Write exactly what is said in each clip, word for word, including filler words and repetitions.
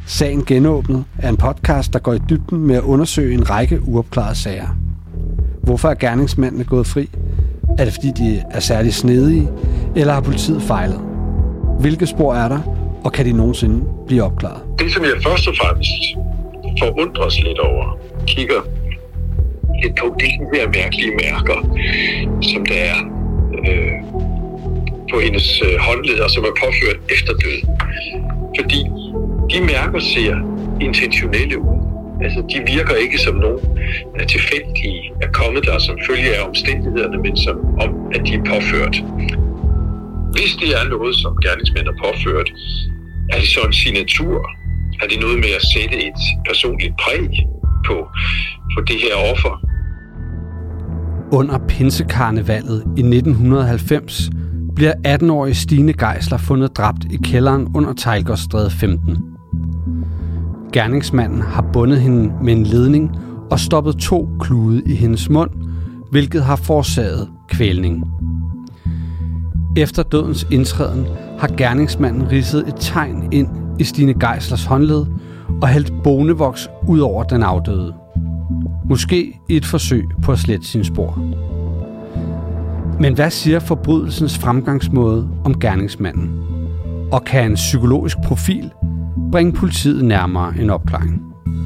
Sagen Genåbnet er en podcast, der går i dybden med at undersøge en række uopklarede sager. Hvorfor er gerningsmændene gået fri? Er det fordi, de er særlig snedige, eller har politiet fejlet? Hvilke spor er der, og kan de nogensinde blive opklaret? Det, som jeg først og fremmest forundres lidt over, kigger lidt på, det er de her mærkelige mærker, som der er øh, på hendes øh, håndleder, som er påført efter døden. Fordi de mærker ser intentionelle ud. Altså, de virker ikke som nogen, der tilfældige er kommet der som følge af omstændighederne, men som om, at de er påført. Hvis det er noget, som gerningsmænd er påført, er det så en signatur? Er det noget med at sætte et personligt præg på, på det her offer? Under pinsekarnevalet i nitten halvfems bliver atten-årige Stine Geisler fundet dræbt i kælderen under Teglgårdstræde femten. Gerningsmanden har bundet hende med en ledning og stoppet to klude i hendes mund, hvilket har forårsaget kvælning. Efter dødens indtræden har gerningsmanden ridset et tegn ind i Stine Geislers håndled og hældt bonevoks ud over den afdøde. Måske i et forsøg på at slette sine spor. Men hvad siger forbrydelsens fremgangsmåde om gerningsmanden? Og kan en psykologisk profil bringe politiet nærmere en opklaring?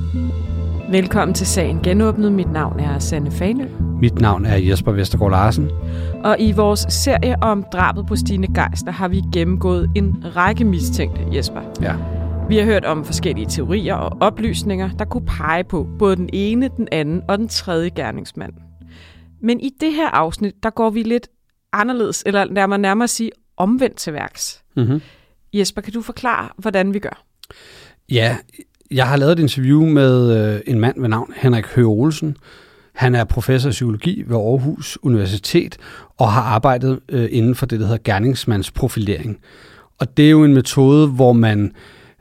Velkommen til Sagen Genåbnet. Mit navn er Sanne Fanø. Mit navn er Jesper Vestergaard Larsen. Og i vores serie om drabet på Stine Geisler har vi gennemgået en række mistænkte, Jesper. Ja. Vi har hørt om forskellige teorier og oplysninger, der kunne pege på både den ene, den anden og den tredje gerningsmand. Men i det her afsnit, der går vi lidt anderledes, eller nærmere nærmere at sige omvendt til værks. Mm-hmm. Jesper, kan du forklare, hvordan vi gør? Ja, jeg har lavet et interview med øh, en mand ved navn Henrik Høgh Olsen. Han er professor i psykologi ved Aarhus Universitet og har arbejdet øh, inden for det, der hedder gerningsmandsprofilering. Og det er jo en metode, hvor man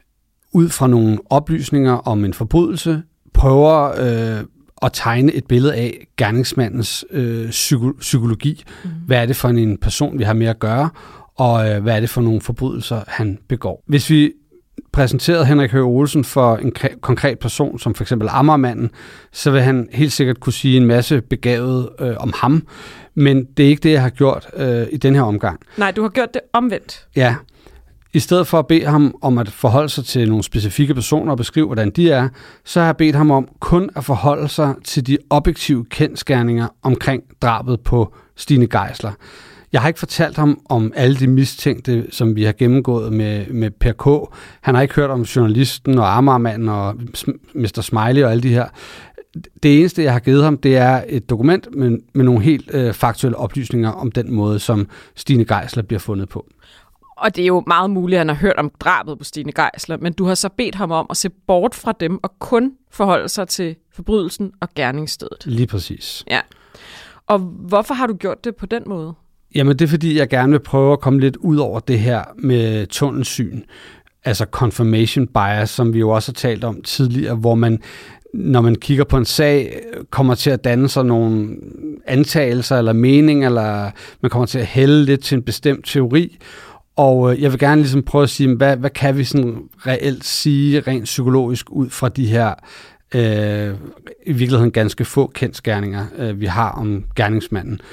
ud fra nogle oplysninger om en forbrydelse prøver øh, at tegne et billede af gerningsmandens øh, psyko- psykologi. Mm. Hvad er det for en person, vi har med at gøre, og øh, hvad er det for nogle forbrydelser, han begår. Hvis vi præsenterede Henrik Høgh Olsen for en k- konkret person, som for eksempel Amagermanden, så vil han helt sikkert kunne sige en masse begavet øh, om ham, men det er ikke det, jeg har gjort øh, i den her omgang. Nej, du har gjort det omvendt. Ja. I stedet for at bede ham om at forholde sig til nogle specifikke personer og beskrive, hvordan de er, så har jeg bedt ham om kun at forholde sig til de objektive kendsgerninger omkring drabet på Stine Geisler. Jeg har ikke fortalt ham om alle de mistænkte, som vi har gennemgået med, med Per K. Han har ikke hørt om journalisten og Amagermanden og mister Smiley og alle de her. Det eneste, jeg har givet ham, det er et dokument med, med nogle helt øh, faktuelle oplysninger om den måde, som Stine Geisler bliver fundet på. Og det er jo meget muligt, at han har hørt om drabet på Stine Geisler, men du har så bedt ham om at se bort fra dem og kun forholde sig til forbrydelsen og gerningsstedet. Lige præcis. Ja. Og hvorfor har du gjort det på den måde? Jamen det er fordi, jeg gerne vil prøve at komme lidt ud over det her med tunnelsyn. Altså confirmation bias, som vi jo også har talt om tidligere, hvor man, når man kigger på en sag, kommer til at danne sig nogle antagelser eller mening, eller man kommer til at hælde lidt til en bestemt teori. Og jeg vil gerne ligesom prøve at sige, hvad, hvad kan vi sådan reelt sige, rent psykologisk, ud fra de her øh, i virkeligheden ganske få kendsgerninger, øh, vi har om gerningsmanden.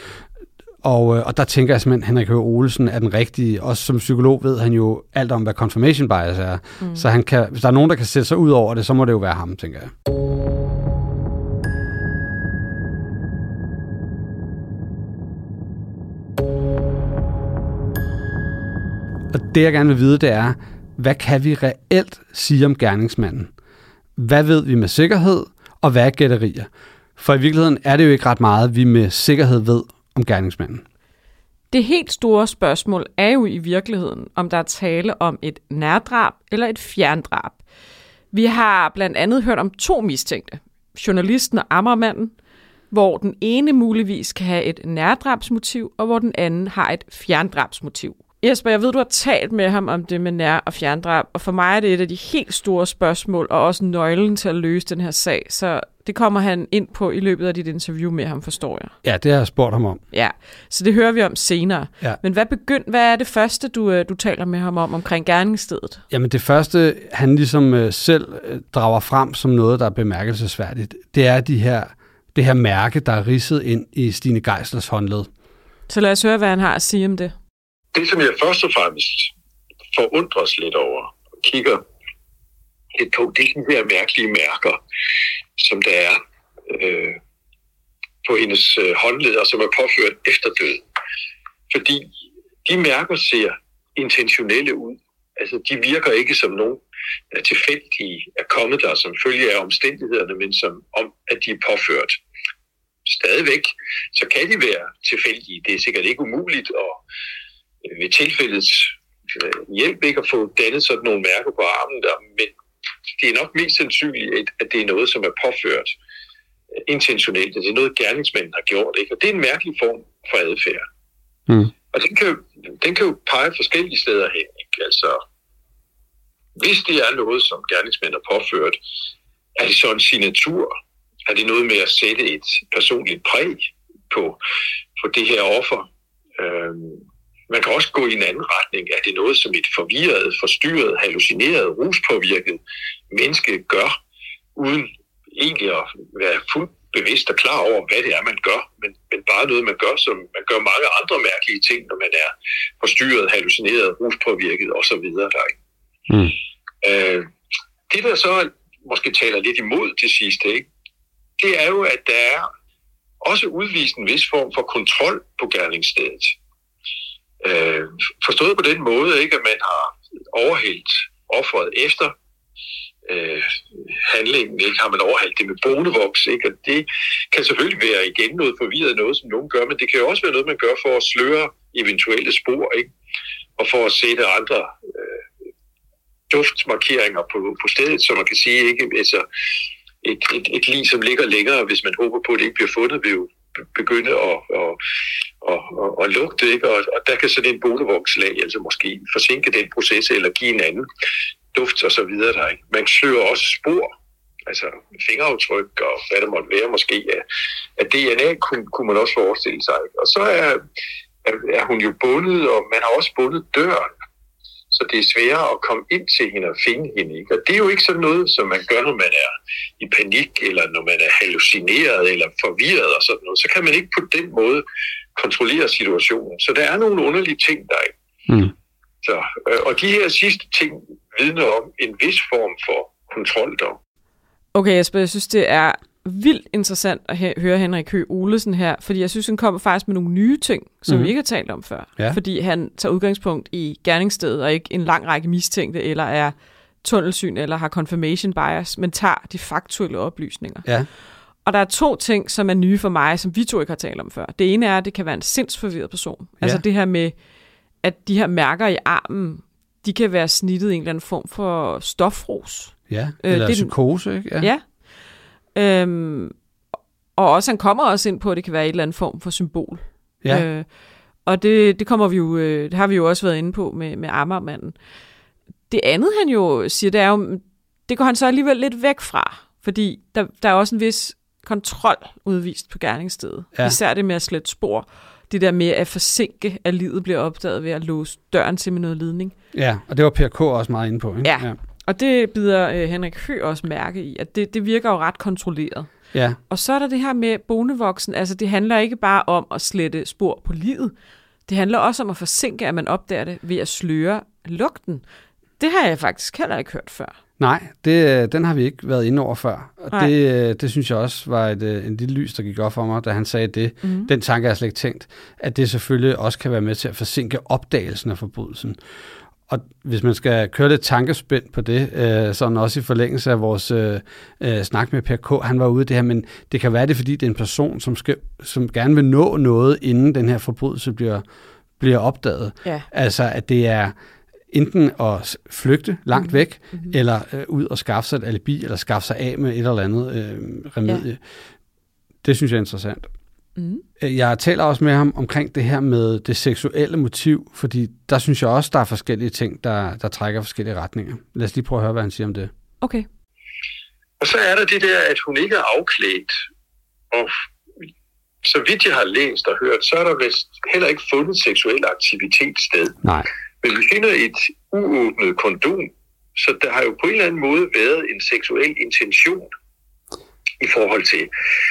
Og, og der tænker jeg simpelthen, at Henrik Høgh Olsen er den rigtige. Også som psykolog ved han jo alt om, hvad confirmation bias er. Mm. Så han kan, hvis der er nogen, der kan sætte sig ud over det, så må det jo være ham, tænker jeg. Og det, jeg gerne vil vide, det er, hvad kan vi reelt sige om gerningsmanden? Hvad ved vi med sikkerhed, og hvad er gætterier? For i virkeligheden er det jo ikke ret meget, vi med sikkerhed ved om gerningsmanden. Det helt store spørgsmål er jo i virkeligheden, om der er tale om et nærdrab eller et fjerndrab. Vi har blandt andet hørt om to mistænkte, journalisten og Amagermanden, hvor den ene muligvis kan have et nærdrabsmotiv, og hvor den anden har et fjerndrabsmotiv. Jesper, jeg ved, du har talt med ham om det med nær- og fjerndrab, og for mig er det et af de helt store spørgsmål, og også nøglen til at løse den her sag, så det kommer han ind på i løbet af dit interview med ham, forstår jeg. Ja, det har jeg spurgt ham om. Ja, så det hører vi om senere. Ja. Men hvad, begynd, hvad er det første, du, du taler med ham om omkring gerningsstedet? Jamen det første, han ligesom selv drager frem som noget, der er bemærkelsesværdigt, det er de her, det her mærke, der er ridset ind i Stine Geislers håndled. Så lad os høre, hvad han har at sige om det. Det, som jeg først og fremmest forundres lidt over og kigger lidt på, det er de her mærkelige mærker, som der er øh, på hendes øh, håndleder, som er påført efter døden. Fordi de mærker ser intentionelle ud. Altså, de virker ikke som nogen, der tilfældige er kommet der som følge af omstændighederne, men som om, at de er påført. Stadigvæk, så kan de være tilfældige. Det er sikkert ikke umuligt at ved tilfældets hjælp ikke at få dannet sådan nogle mærker på armen der, men det er nok mest sandsynligt, at det er noget, som er påført intentionelt. Det er noget, gerningsmanden har gjort, ikke? Og det er en mærkelig form for adfærd. Mm. Og den kan, jo, den kan jo pege forskellige steder hen, ikke? Altså, hvis det er noget, som gerningsmanden har påført, er det så en signatur? Er det noget med at sætte et personligt præg på, på det her offer? Øhm, Man kan også gå i en anden retning. Er det noget, som et forvirret, forstyrret, hallucineret, ruspåvirket menneske gør, uden egentlig at være fuldt bevidst og klar over, hvad det er, man gør, men, men bare noget, man gør, som man gør mange andre mærkelige ting, når man er forstyrret, hallucineret, ruspåvirket osv. Mm. Øh, det, der så måske taler lidt imod til sidst, ikke? Det er jo, at der er også udvist en vis form for kontrol på gerningsstedet. Øh, forstået på den måde, ikke, at man har overhældt offeret efter øh, handlingen, ikke, har man overhældt det med bonevoks, ikke, og det kan selvfølgelig være igen noget forvirret noget, som nogen gør, men det kan jo også være noget, man gør for at sløre eventuelle spor, ikke, og for at sætte andre øh, duftmarkeringer på, på stedet, så man kan sige, ikke, altså et, et, et lig, som ligger længere, hvis man håber på, at det ikke bliver fundet, vil jo begynde at, at, at, at, at lugte, ikke? Og, og der kan sådan en bonevokslag altså måske forsinke den proces, eller give en anden duft og så videre der, ikke? Man søger også spor, altså fingeraftryk og hvad der måtte være måske af, af D N A, kunne, kunne man også forestille sig, ikke? Og så er, er, er hun jo bundet, og man har også bundet døren, så det er sværere at komme ind til hende og finde hende, ikke? Og det er jo ikke sådan noget, som man gør, når man er i panik, eller når man er hallucineret, eller forvirret og sådan noget. Så kan man ikke på den måde kontrollere situationen. Så der er nogle underlige ting der, ikke? Mm. Så, og de her sidste ting vidner om en vis form for kontrol der. Okay, Jesper, jeg synes, det er vildt interessant at høre Henrik Høegh Olesen her, fordi jeg synes, han kommer faktisk med nogle nye ting, som mm. vi ikke har talt om før. Ja. Fordi han tager udgangspunkt i gerningsstedet, og ikke en lang række mistænkte, eller er tunnelsyn, eller har confirmation bias, men tager de faktuelle oplysninger. Ja. Og der er to ting, som er nye for mig, som vi to ikke har talt om før. Det ene er, at det kan være en sindsforvirret person. Ja. Altså det her med, at de her mærker i armen, de kan være snittet i en eller anden form for stofros. Ja, eller øh, psykose, ikke? Ja. ja. Øhm, og også, han kommer også ind på, at det kan være et eller andet form for symbol. Ja. Øh, og det, det kommer vi jo, øh, det har vi jo også været inde på med, med Amagermanden. Det andet, han jo siger, det er jo, det går han så alligevel lidt væk fra, fordi der, der er også en vis kontrol udvist på gerningsstedet. Ja. Især det med at slette spor. Det der med at forsinke, at livet bliver opdaget ved at låse døren til med noget ledning. Ja, og det var Per K. også meget inde på. Ikke? Ja. ja. Og det bider øh, Henrik Høegh også mærke i, at det, det virker jo ret kontrolleret. Ja. Og så er der det her med bonevoksen. Altså, det handler ikke bare om at slette spor på livet. Det handler også om at forsinke, at man opdager det ved at sløre lugten. Det har jeg faktisk heller ikke hørt før. Nej, det, den har vi ikke været inde over før. Og det, det synes jeg også var et, en lille lys, der gik op for mig, da han sagde det. Mm. Den tanke har jeg slet ikke tænkt, at det selvfølgelig også kan være med til at forsinke opdagelsen af forbrydelsen. Og hvis man skal køre lidt tankespænd på det, øh, sådan også i forlængelse af vores øh, øh, snak med Per K., han var ude i det her, men det kan være det, fordi det er en person, som, skal, som gerne vil nå noget, inden den her forbrydelse bliver, bliver opdaget. Ja. Altså, at det er enten at flygte langt mm-hmm. væk, mm-hmm. eller øh, ud og skaffe sig et alibi, eller skaffe sig af med et eller andet øh, remedie. Ja. Det synes jeg er interessant. Mm. Jeg taler også med ham omkring det her med det seksuelle motiv, fordi der synes jeg også, der er forskellige ting, der, der trækker forskellige retninger. Lad os lige prøve at høre, hvad han siger om det. Okay. Og så er der det der, at hun ikke er afklædt. Og så vidt jeg har læst og hørt, så er der vist heller ikke fundet seksuel aktivitet sted. Nej. Men vi finder et uåbnet kondom, så der har jo på en eller anden måde været en seksuel intention i forhold til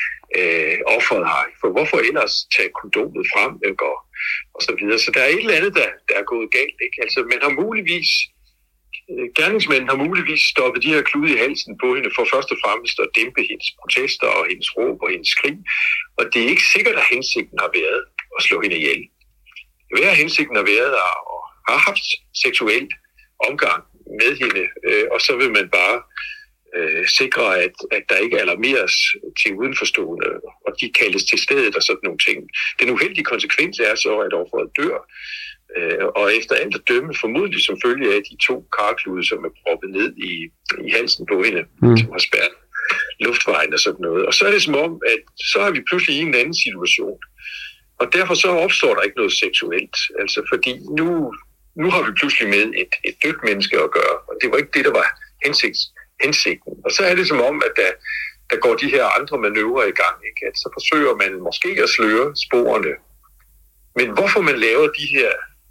øh, offeret her. For hvorfor ellers tage kondomet frem, ikke? Og, og så videre. Så der er et eller andet, der, der er gået galt. Ikke? Altså, man har muligvis, øh, gerningsmænden har muligvis stoppet de her klude i halsen på hende for først og fremmest at dæmpe hendes protester og hendes råb og hendes skrig. Og det er ikke sikkert, at hensigten har været at slå hende ihjel. Det vil være, at hensigten har været at har haft seksuelt omgang med hende, øh, og så vil man bare øh, sikre, at, at der ikke alarmeres til udenforstående, og de kaldes til stedet og sådan nogle ting. Den uheldige konsekvens er så, at offeret dør, øh, og efter alt at dømme, formodentlig som følge af de to karklude, som er proppet ned i, i halsen på hende, mm. som har spærret luftvejen og sådan noget. Og så er det som om, at så er vi pludselig i en anden situation. Og derfor så opstår der ikke noget seksuelt, altså fordi nu Nu har vi pludselig med et, et dødt menneske at gøre, og det var ikke det, der var hensigts, hensigten. Og så er det som om, at der, der går de her andre manøvrer i gang, ikke? At så forsøger man måske at sløre sporene. Men hvorfor man laver de her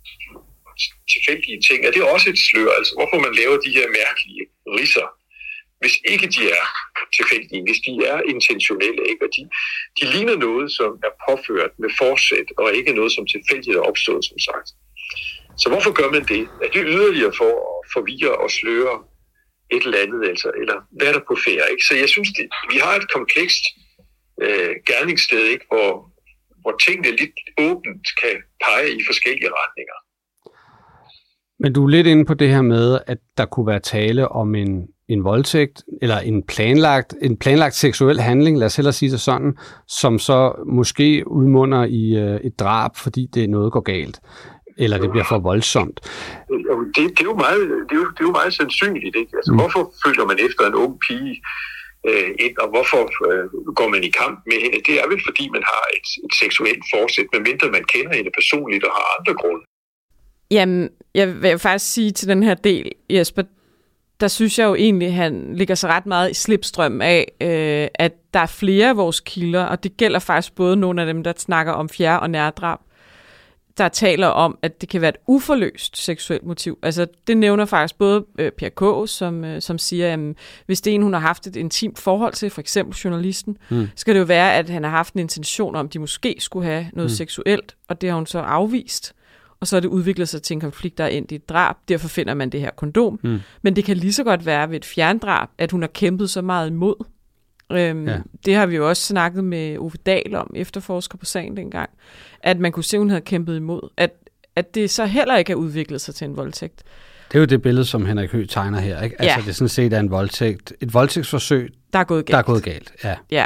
tilfældige ting, er det også et slør, altså hvorfor man laver de her mærkelige ridser, hvis ikke de er tilfældige, hvis de er intentionelle, ikke? Og de, de ligner noget, som er påført med forsæt, og ikke noget, som tilfældigt er opstået, som sagt. Så hvorfor gør man det? Er det yderligere for at forvirre og sløre et eller andet, altså, eller hvad er der på færd? Ikke? Så jeg synes, det, vi har et komplekst øh, gerningssted, ikke? Hvor, hvor tingene lidt åbent kan pege i forskellige retninger. Men du er lidt inde på det her med, at der kunne være tale om en, en voldtægt, eller en planlagt, en planlagt seksuel handling, lad os hellere sige det sådan, som så måske udmunder i øh, et drab, fordi det noget går galt. Eller det bliver for voldsomt. Det, det, er, jo meget, det, er, jo, det er jo meget sandsynligt. Ikke? Altså, mm. Hvorfor følger man efter en ung pige øh, ind, og hvorfor øh, går man i kamp med hende? Det er vel, fordi man har et, et seksuelt forsæt, medmindre man kender hende personligt og har andre grunde. Jamen, jeg vil faktisk sige til den her del, Jesper, der synes jeg jo egentlig, at han ligger så ret meget i slipstrøm af, øh, at der er flere af vores kilder, og det gælder faktisk både nogle af dem, der snakker om fjerde- og nærdrab, der taler om, at det kan være et uforløst seksuelt motiv. Altså, det nævner faktisk både øh, Per K., som, øh, som siger, at hvis det er en, hun har haft et intimt forhold til, for eksempel journalisten, mm. skal det jo være, at han har haft en intention om, at de måske skulle have noget mm. seksuelt, og det har hun så afvist. Og så er det udviklet sig til en konflikt, der er endt i et drab. Derfor finder man det her kondom. Mm. Men det kan lige så godt være ved et fjerndrab, at hun har kæmpet så meget imod. Øhm, ja. Det har vi jo også snakket med Ove Dahl om, efterforsker på sagen dengang, at man kunne se, at hun havde kæmpet imod, at, at det så heller ikke er udviklet sig til en voldtægt. Det er jo det billede, som Henrik Høegh tegner her, ikke? Altså, ja. Det er sådan set er en voldtægt, et voldtægtsforsøg, der er gået galt. Der er gået galt, ja. Ja,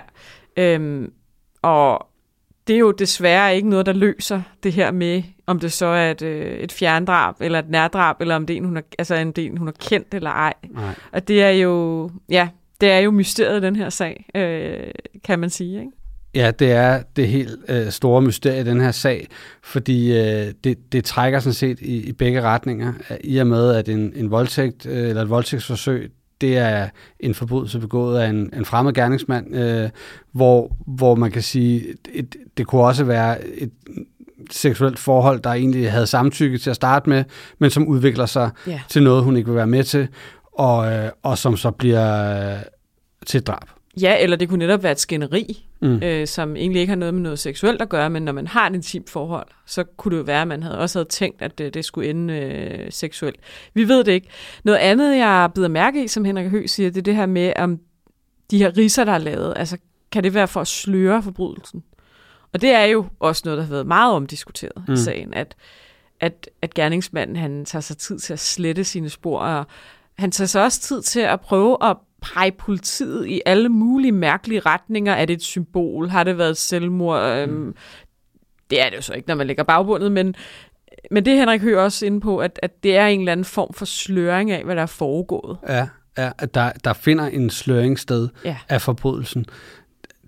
øhm, og det er jo desværre ikke noget, der løser det her med, om det så er et, øh, et fjerndrab, eller et nærdrab, eller om det er en, hun har, altså en del, hun har kendt eller ej. Nej. Og det er jo, ja, det er jo mysteriet, den her sag, øh, kan man sige, ikke? Ja, det er det helt øh, store mysterie i den her sag, fordi øh, det, det trækker sådan set i, i begge retninger, i og med, at en, en voldtægt øh, eller et voldtægtsforsøg, det er en forbrydelse begået af en, en fremmed gerningsmand, øh, hvor, hvor man kan sige, et, det kunne også være et seksuelt forhold, der egentlig havde samtykke til at starte med, men som udvikler sig yeah. til noget, hun ikke vil være med til, og, øh, og som så bliver øh, til drab. Ja, eller det kunne netop være et skænderi, mm. øh, som egentlig ikke har noget med noget seksuelt at gøre, men når man har et intimt forhold, så kunne det jo være, at man havde også havde tænkt, at det, det skulle ende øh, seksuelt. Vi ved det ikke. Noget andet, jeg bider mærke i, som Henrik Høegh siger, det er det her med, om de her ridser, der er lavet, altså kan det være for at sløre forbrydelsen? Og det er jo også noget, der har været meget omdiskuteret mm. i sagen, at, at, at gerningsmanden, han tager sig tid til at slette sine spor, og han tager sig også tid til at prøve at pege politiet i alle mulige mærkelige retninger. Er det et symbol? Har det været et selvmord? Mm. Øhm, det er det jo så ikke, når man lægger bagbundet, men, men det er Henrik Høegh også inde på, at, at det er en eller anden form for sløring af, hvad der er foregået. Ja, ja, at der, der finder en sløring sted ja. af forbrydelsen.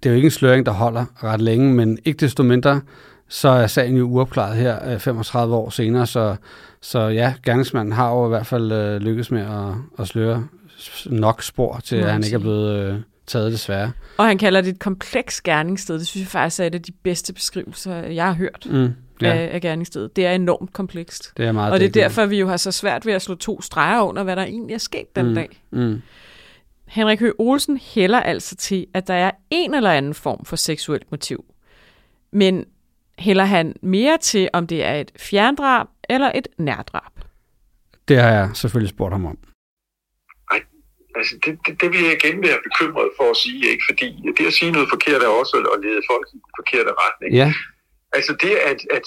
det er jo ikke en sløring, der holder ret længe, men ikke desto mindre, så er sagen jo uopklaret her femogtredive år senere, så, så ja, gerningsmanden har jo i hvert fald øh, lykkes med at, at sløre nok spor til, at han ikke er blevet øh, taget desværre. Og han kalder det et kompleks gerningssted. Det synes jeg faktisk er et af de bedste beskrivelser, jeg har hørt mm, ja. af, af gerningsstedet. Det er enormt komplekst. Det er meget og det er dækkende. derfor, vi jo har så svært ved at slå to streger under, hvad der egentlig er sket den mm, dag. Mm. Henrik Høegh Olsen hælder altså til, at der er en eller anden form for seksuelt motiv. Men hælder han mere til, om det er et fjerndrab eller et nærdrab? Det har jeg selvfølgelig spurgt ham om. Nej, altså det, det, det vil jeg igen være bekymret for at sige, ikke? Fordi det at sige noget forkert er også at lede folk i den forkerte retning. Ja. Altså det, at, at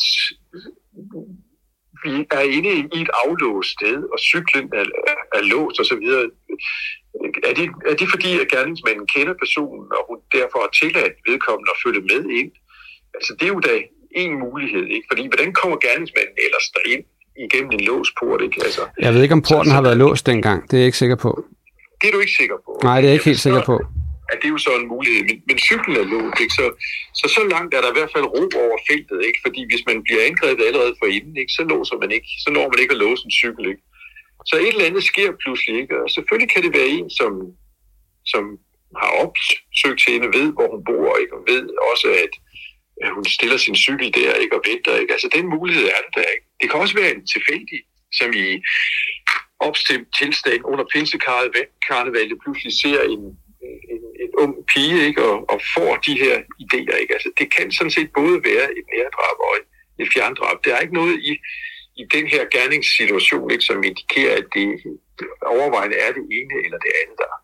vi er inde i et aflåst sted, og cyklen er, er, er låst osv., er det, er det fordi, at gerningsmanden kender personen, og hun derfor har tilladt vedkommende at følge med ind? Altså det er jo da en mulighed, ikke? Fordi hvordan kommer gerningsmanden ellers derind igennem en låst port, ikke? Altså, jeg ved ikke, om porten så, har været låst dengang. Det er jeg ikke sikker på. Det er du ikke sikker på? Nej, det er jeg ikke helt sikker på. At det er jo så en mulighed, men, men cyklen er låst, ikke? Så, så så langt er der i hvert fald ro over feltet, ikke? Fordi hvis man bliver angrebet allerede for inden, ikke? Så låser man ikke, så når man ikke at låse en cykel, ikke? Så et eller andet sker pludselig, ikke? Og selvfølgelig kan det være en, som, som har opsøgt til hende, ved, hvor hun bor, ikke? Og ved også, at hun stiller sin cykel der, ikke? Og venter, ikke? Altså den mulighed er det der, ikke? Det kan også være en tilfældig, som i opstemt tilstand under pinsekarnevalet pludselig ser en, en, en ung pige, ikke? Og, og får de her idéer, ikke? Altså det kan sådan set både være et nærdrab og et, et fjerndrab. Der er ikke noget i i den her gerningssituation, ikke, som indikerer, at det overvejende er det ene eller det andet, der.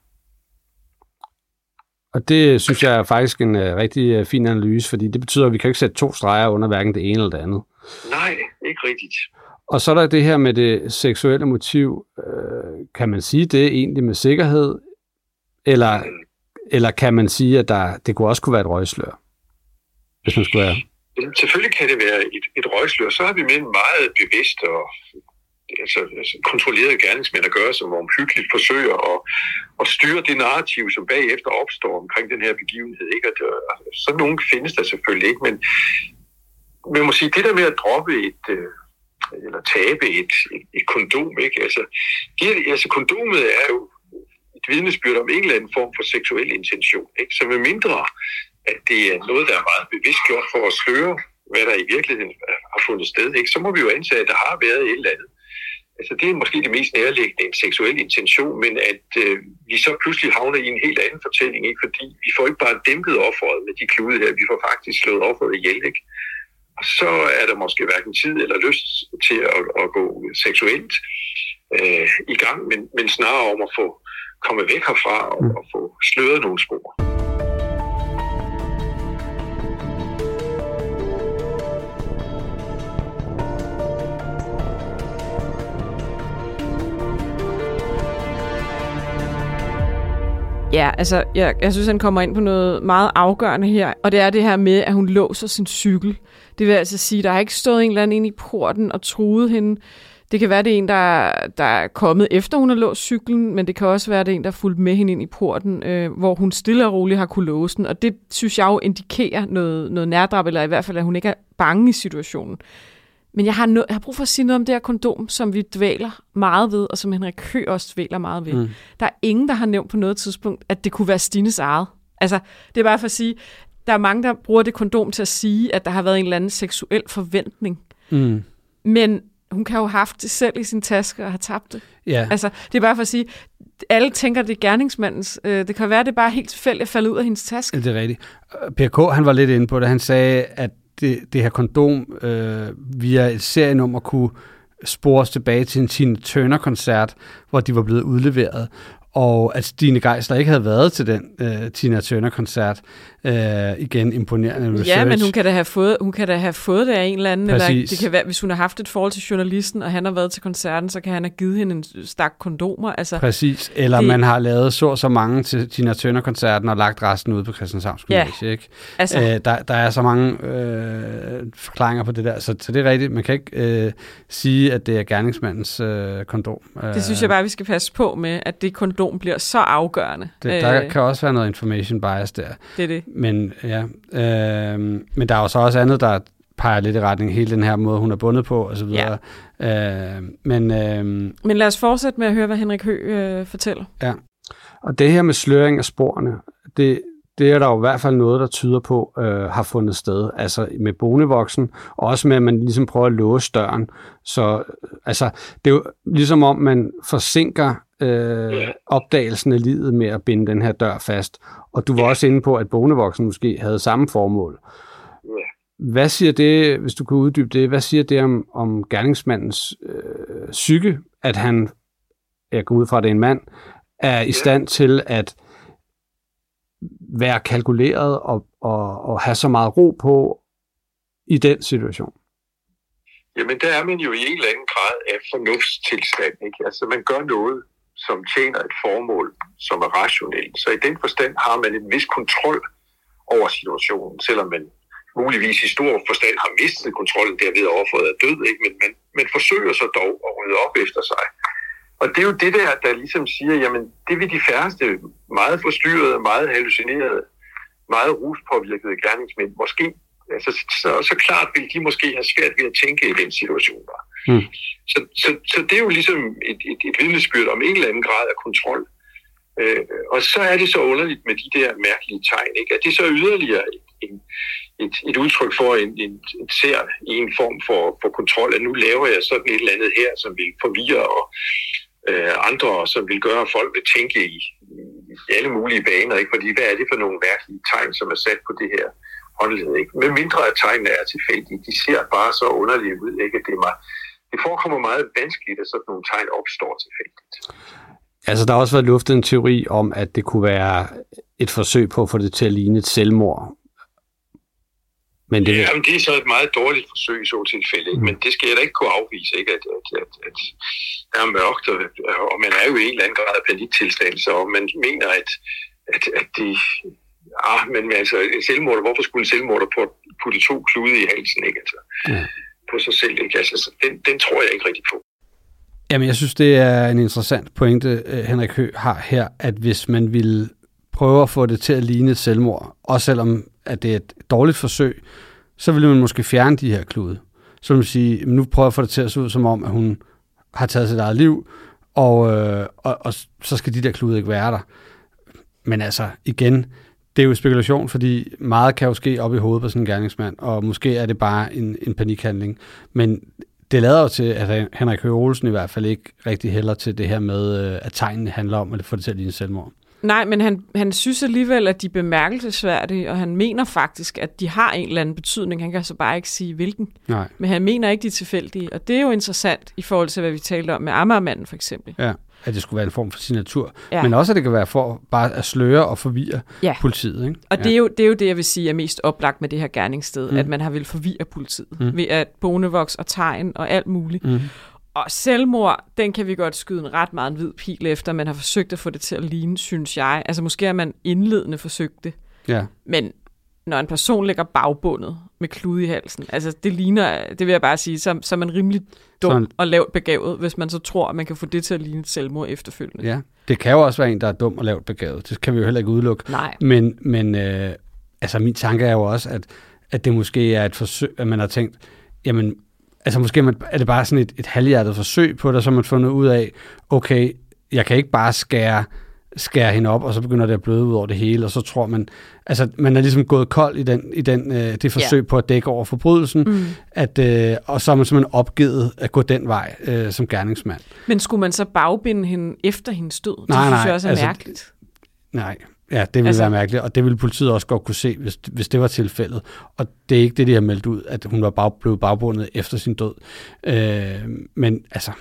Og det synes jeg er faktisk en uh, rigtig uh, fin analyse, fordi det betyder, at vi kan ikke sætte to streger under hverken det ene eller det andet. Nej, ikke rigtigt. Og så er der det her med det seksuelle motiv. Øh, kan man sige det egentlig med sikkerhed? Eller, mm. eller kan man sige, at der, det kunne også kunne være et røgslør? Hvis man skulle være... Selvfølgelig kan det være et, et røgslør. Så har vi med en meget bevidst og altså, altså kontrolleret gerningsmænd at gøre, som omhyggeligt forsøger at, at styre det narrativ, som bagefter opstår omkring den her begivenhed. Ikke? At, altså, sådan nogen findes der selvfølgelig ikke, men man må sige, det der med at droppe et, eller tabe et, et, et kondom, ikke? Altså, det, altså kondomet er jo et vidnesbyrd om en eller anden form for seksuel intention, ikke? Så med mindre at det er noget, der er meget bevidst gjort for at sløre, hvad der i virkeligheden har fundet sted, ikke? Så må vi jo antage, at der har været et eller andet. Altså det er måske det mest nærliggende, en seksuel intention, men at øh, vi så pludselig havner i en helt anden fortælling, ikke? Fordi vi får ikke bare dæmpet offeret med de klude her, vi får faktisk slået offeret ihjel, ikke? Og så er der måske hverken tid eller lyst til at, at gå seksuelt øh, i gang, men, men snarere om at få komme væk herfra og, og få sløret nogle spor. Ja, altså, jeg, jeg synes, han kommer ind på noget meget afgørende her, og det er det her med, at hun låser sin cykel. Det vil altså sige, at der har ikke stået en eller anden inde i porten og truet hende. Det kan være, det er en, der, der er kommet efter, hun har låst cyklen, men det kan også være, det er en, der er fulgt med hende ind i porten, øh, hvor hun stille og roligt har kunne låse den. Og det synes jeg jo indikerer noget, noget nærdrab, eller i hvert fald, at hun ikke er bange i situationen. Men jeg har, no- jeg har brug for at sige noget om det her kondom, som vi dvæler meget ved, og som Henrik Høegh også dvæler meget ved. Mm. Der er ingen, der har nævnt på noget tidspunkt, at det kunne være Stines eget. Altså, det er bare for at sige, der er mange, der bruger det kondom til at sige, at der har været en eller anden seksuel forventning. Mm. Men hun kan jo have haft det selv i sin taske og have tabt det. Yeah. Altså, det er bare for at sige, alle tænker, det er gerningsmandens. Øh, det kan være, det er bare helt tilfældigt at falde ud af hendes taske. Det er rigtigt. Per K., han var lidt inde på det. Han sagde, at det, det her kondom øh, via et serienummer kunne spores tilbage til en Tina Turner-koncert, hvor de var blevet udleveret, og at Stine Geisler ikke havde været til den øh, Tina Turner-koncert. Øh, igen, imponerende research. Ja, men hun kan da have fået, hun kan da have fået det af en eller anden. Præcis. Eller det kan være, hvis hun har haft et forhold til journalisten, og han har været til koncerten, så kan han have givet hende en stak kondomer. Altså, præcis. Eller det, man har lavet så så mange til Tina Turner-koncerten og lagt resten ud på Christianshavns Gymnasie. Ja, ikke? Altså, øh, der, der er så mange øh, forklaringer på det der, så, så det er rigtigt. Man kan ikke øh, sige, at det er gerningsmandens øh, kondom. Det synes jeg bare, vi skal passe på med, at det kondom metadon bliver så afgørende. Det, der øh, kan også være noget information bias der. Det er det. Men, ja, øh, men der er jo så også andet, der peger lidt i retning hele den her måde, hun er bundet på, og så videre. Ja. Øh, men, øh, men lad os fortsætte med at høre, hvad Henrik Høegh øh, fortæller. Ja, og det her med sløring af sporene, det, det er der jo i hvert fald noget, der tyder på, øh, har fundet sted. Altså med bonevoksen, og også med, at man ligesom prøver at låse døren. Så altså, det er jo ligesom om, man forsinker øh, opdagelsen af livet med at binde den her dør fast. Og du var også inde på, at bonevoksen måske havde samme formål. Hvad siger det, hvis du kan uddybe det, hvad siger det om, om gerningsmandens øh, psyke, at han, jeg går ud fra, at det er en mand, er i stand til at være kalkuleret og, og, og have så meget ro på i den situation? Jamen, der er man jo i en eller anden grad af fornuftstilstand, ikke? Altså, man gør noget, som tjener et formål, som er rationelt. Så i den forstand har man en vis kontrol over situationen, selvom man muligvis i stor forstand har mistet kontrollen derved overfået af død, ikke? Men man, man forsøger så dog at rydde op efter sig. Og det er jo det der, der ligesom siger, jamen det vil de færreste meget forstyrrede, meget hallucinerede, meget ruspåvirkede gerningsmænd måske, altså så, så klart vil de måske have svært ved at tænke i den situation der. Mm. Så, så, så det er jo ligesom et, et, et vidnesbyrd om en eller anden grad af kontrol. Øh, og så er det så underligt med de der mærkelige tegn, ikke? At det så yderligere et, et, et, et udtryk for en, en, en ser i en form for, for kontrol, at nu laver jeg sådan et eller andet her, som vil forvirre og øh, andre, som vil gøre, at folk vil tænke i, i alle mulige baner, ikke? Fordi hvad er det for nogle mærkelige tegn, som er sat på det her håndled, ikke? Med mindre at tegnene er tilfældige, de ser bare så underlige ud, ikke? At det, er meget, det forekommer meget vanskeligt, at sådan nogle tegn opstår tilfældigt. Altså, der har også været luftet en teori om, at det kunne være et forsøg på at få det til at ligne et selvmord. Men det, Jamen, det er så et meget dårligt forsøg i så tilfælde, ikke? Mm. Men det skal jeg da ikke kunne afvise, ikke? At, at, at, at der er mørkt, og, og man er jo i en eller anden grad af paniktilstand, så man mener, at, at, at de... Ah, men altså, en selvmorder, hvorfor skulle en selvmorder putte to klude i halsen, ikke? Altså, mm. på sig selv, ikke? Altså, den, den tror jeg ikke rigtig på. Jamen, jeg synes, det er en interessant pointe, Henrik Høegh har her, at hvis man vil prøve at få det til at ligne et selvmord, også selvom at det er et dårligt forsøg, så vil man måske fjerne de her klude. Så vil man sige, nu prøver jeg at få det til at se ud som om, at hun har taget sit eget liv, og, øh, og, og så skal de der klude ikke være der. Men altså, igen, det er jo spekulation, fordi meget kan jo ske op i hovedet på sådan en gerningsmand, og måske er det bare en, en panikhandling. Men det lader jo til, at Henrik Høegh Olesen i hvert fald ikke rigtig hælder til det her med, at tegnene handler om at få det til at ligne selvmord. Nej, men han, han synes alligevel, at de er bemærkelsesværdige, og han mener faktisk, at de har en eller anden betydning. Han kan så bare ikke sige, hvilken. Nej. Men han mener ikke, de er tilfældige. Og det er jo interessant i forhold til, hvad vi talte om med Amagermanden for eksempel. Ja, at det skulle være en form for signatur. Ja. Men også, at det kan være for bare at sløre og forvirre ja. politiet. Ikke? Og ja. det, er jo, det er jo det, jeg vil sige er mest oplagt med det her gerningssted, mm. at man har vil forvirre politiet mm. ved at bonevoks og tegn og alt muligt. Mm. Og selvmord, den kan vi godt skyde en ret meget en hvid pil efter. Man har forsøgt at få det til at ligne, synes jeg. Altså måske har man indledende forsøgt det. Ja. Men når en person lægger bagbundet med klude i halsen, altså det ligner, det vil jeg bare sige, så, så er man rimelig dum Sådan. og lavt begavet, hvis man så tror, at man kan få det til at ligne et selvmord efterfølgende. Ja, det kan jo også være en, der er dum og lavt begavet. Det kan vi jo heller ikke udelukke. Nej. Men, men øh, altså min tanke er jo også, at, at det måske er et forsøg, at man har tænkt, jamen, altså måske er det bare sådan et, et halvhjertet forsøg på det, så har man fundet ud af, okay, jeg kan ikke bare skære, skære hende op, og så begynder det at bløde ud over det hele, og så tror man, altså man er ligesom gået kold i, den, i den, øh, det forsøg yeah. på at dække over forbrydelsen, mm. at, øh, og så har man simpelthen opgivet at gå den vej øh, som gerningsmand. Men skulle man så bagbinde hende efter hendes død? Nej, det synes nej, jeg også er altså, mærkeligt. Nej, ja, det ville altså, være mærkeligt, og det ville politiet også godt kunne se, hvis, hvis det var tilfældet. Og det er ikke det, de har meldt ud, at hun var bag, blevet bagbundet efter sin død. Øh, men altså,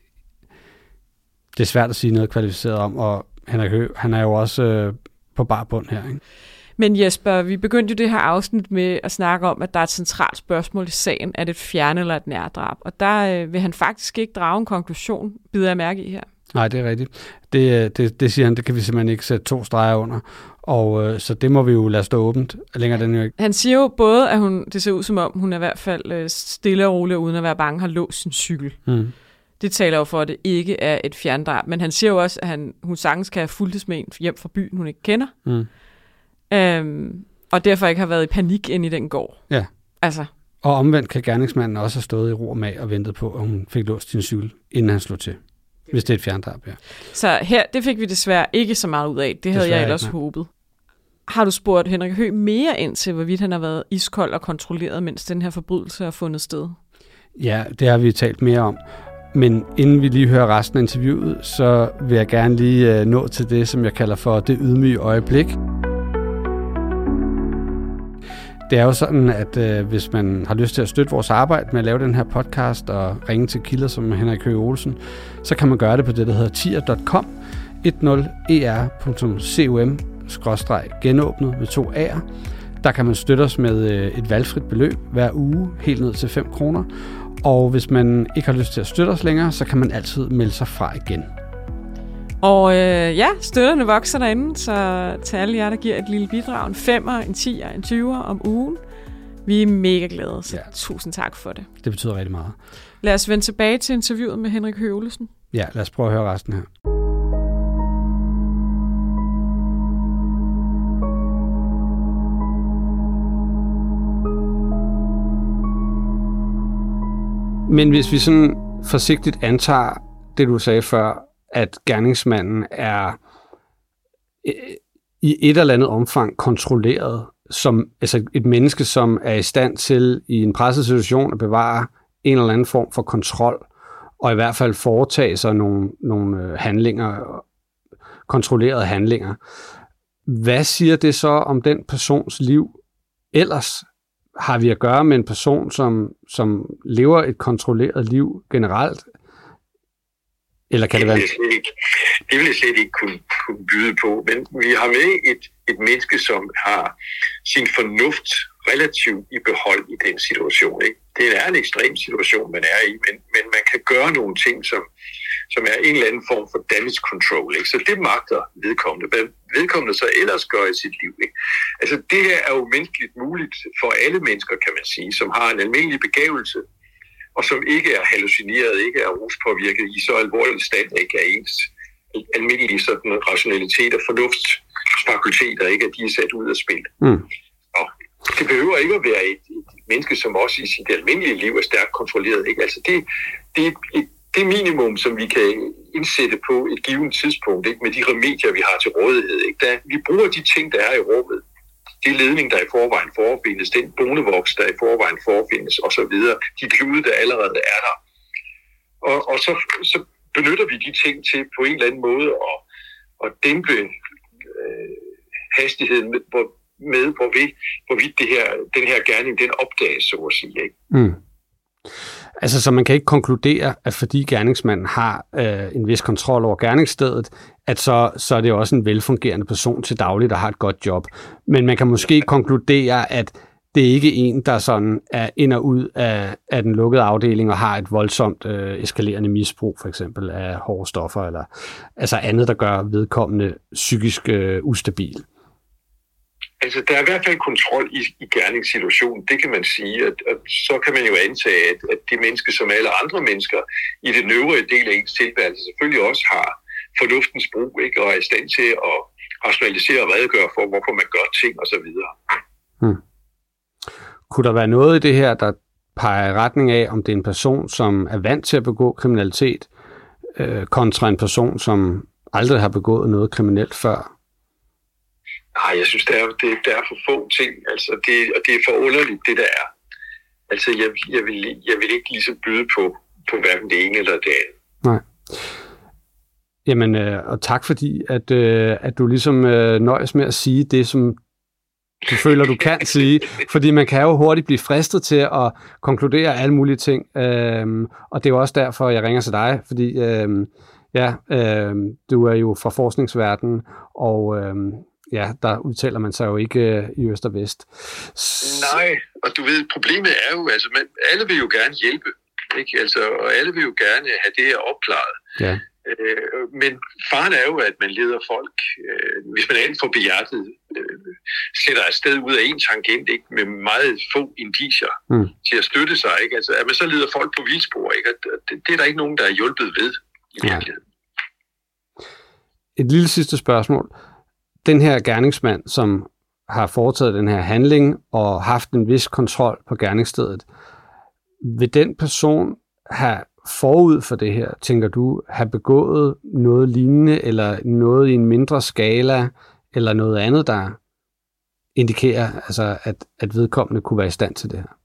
det er svært at sige noget kvalificeret om, og Henrik Høegh, han er jo også øh, på bar bund her, ikke? Men Jesper, vi begyndte jo det her afsnit med at snakke om, at der er et centralt spørgsmål i sagen, er det et fjern- eller et nærdrab? Og der øh, vil han faktisk ikke drage en konklusion, bider jeg mærke i her. Nej, det er rigtigt. Det, det, det siger han, det kan vi simpelthen ikke sætte to streger under. Og øh, så det må vi jo lade stå åbent. Længere den jo ikke. Han siger jo både, at hun, det ser ud som om, hun er i hvert fald stille og rolig, uden at være bange, har låst sin cykel. Mm. Det taler jo for, at det ikke er et fjerndrab. Men han siger jo også, at han, hun sagtens kan have fulgtes med en hjem fra byen, hun ikke kender. Mm. Øhm, og derfor ikke har været i panik ind i den gård. Ja. Altså. Og omvendt kan gerningsmanden også have stået i ro og mag og ventet på, at hun fik låst sin cykel, inden han slog til. Hvis det er et fjerndrab, ja. Så her, det fik vi desværre ikke så meget ud af. Det havde desværre jeg ellers ikke, håbet. Har du spurgt Henrik Høegh mere ind til, hvorvidt han har været iskold og kontrolleret, mens den her forbrydelse har fundet sted? Ja, det har vi talt mere om. Men inden vi lige hører resten af interviewet, så vil jeg gerne lige nå til det, som jeg kalder for det ydmyge øjeblik. Det er jo sådan, at øh, hvis man har lyst til at støtte vores arbejde med at lave den her podcast og ringe til kilder som Henrik Høegh Olesen, så kan man gøre det på det, der hedder tier punktum com, ti er punktum com skråstreg genåbnet med to A'er. Der kan man støtte os med øh, et valgfrit beløb hver uge, helt ned til fem kroner. Og hvis man ikke har lyst til at støtte os længere, så kan man altid melde sig fra igen. Og øh, ja, støtterne vokser derinde, så til alle jer, der giver et lille bidrag, en femmer, en tier, en tyver om ugen. Vi er mega glade, så ja. Tusind tak for det. Det betyder rigtig meget. Lad os vende tilbage til interviewet med Henrik Høegh Olesen. Ja, lad os prøve at høre resten her. Men hvis vi sådan forsigtigt antager det, du sagde før, at gerningsmanden er i et eller andet omfang kontrolleret, som altså et menneske, som er i stand til i en presset situation at bevare en eller anden form for kontrol, og i hvert fald foretage sig nogle, nogle handlinger, kontrollerede handlinger. Hvad siger det så om den persons liv ellers? Har vi at gøre med en person, som, som lever et kontrolleret liv generelt? Eller kan det, det være... Jeg ikke, det vil jeg slet ikke kunne, kunne byde på, men vi har med et, et menneske, som har sin fornuft relativt i behold i den situation. Ikke? Det er en ekstrem situation, man er i, men, men man kan gøre nogle ting, som, som er en eller anden form for damage control. Ikke? Så det magter vedkommende. Hvad vedkommende så ellers gør i sit liv. Ikke? Altså det her er jo menneskeligt muligt for alle mennesker, kan man sige, som har en almindelig begævelse, og som ikke er hallucineret, ikke er ruspåvirket i så alvorlig stand, ikke er ens almindelige sådan rationalitet og fornuftsfakulteter, ikke at de er sat ud af spil. Mm. Og det behøver ikke at være et, et menneske, som også i sit almindelige liv er stærkt kontrolleret. Ikke? Altså det, det er et, det minimum, som vi kan indsætte på et givet tidspunkt, ikke? Med de remedier, vi har til rådighed. Ikke? Da vi bruger de ting, der er i rummet, det ledning, der i forvejen forefindes, den bonevoks, der i forvejen forefindes, osv., de klude, der allerede er der. Og, og så, så benytter vi de ting til på en eller anden måde at, at dæmpe øh, hastigheden med, hvor, med hvorvidt, hvorvidt det her, den her gerning, den opdages, så at sige. Ikke? Mm. Altså, så man kan ikke konkludere, at fordi gerningsmanden har øh, en vis kontrol over gerningsstedet, at så, så er det også en velfungerende person til daglig, der har et godt job. Men man kan måske konkludere, at det er ikke en, der sådan er ind og ud af, af den lukkede afdeling og har et voldsomt øh, eskalerende misbrug, for eksempel af hårde stoffer, eller altså andet, der gør vedkommende psykisk øh, ustabil. Altså, der er i hvert fald kontrol i, i gerningssituationen, det kan man sige, at, at så kan man jo antage, at, at de mennesker, som alle andre mennesker i den øvrige del af ens tilværelse, selvfølgelig også har fornuftens brug, ikke, og er i stand til at rationalisere og redegøre for, hvorfor man gør ting osv. Hmm. Kunne der være noget i det her, der peger i retning af, om det er en person, som er vant til at begå kriminalitet, øh, kontra en person, som aldrig har begået noget kriminelt før? Nej, jeg synes, der er, det, der er for få ting, altså det, og det er for underligt, det der er. Altså, jeg, jeg, vil, jeg vil ikke ligesom byde på, på hverken det ene eller det andet. Nej. Jamen, øh, og tak fordi, at, øh, at du ligesom øh, nøjes med at sige det, som du føler, du kan sige. Fordi man kan jo hurtigt blive fristet til at konkludere alle mulige ting. Øhm, og det er jo også derfor, jeg ringer til dig, fordi øhm, ja, øhm, du er jo fra forskningsverdenen, og øhm, ja, der udtaler man sig jo ikke øh, i øst og vest. Nej, og du ved, problemet er jo, altså man, alle vil jo gerne hjælpe, ikke? Altså, og alle vil jo gerne have det her opklaret. Ja. Øh, men faren er jo, at man leder folk, øh, hvis man er alt for behjertet, øh, sætter afsted ud af en tangent, ikke, med meget få indicier mm. til at støtte sig, ikke? Altså, at man så leder folk på vildspor, ikke? Det, det er der ikke nogen, der er hjulpet ved i virkeligheden. Et lille sidste spørgsmål. Den her gerningsmand, som har foretaget den her handling og haft en vis kontrol på gerningsstedet, vil den person have forud for det her, tænker du, have begået noget lignende, eller noget i en mindre skala, eller noget andet, der indikerer, altså, at, at vedkommende kunne være i stand til det her?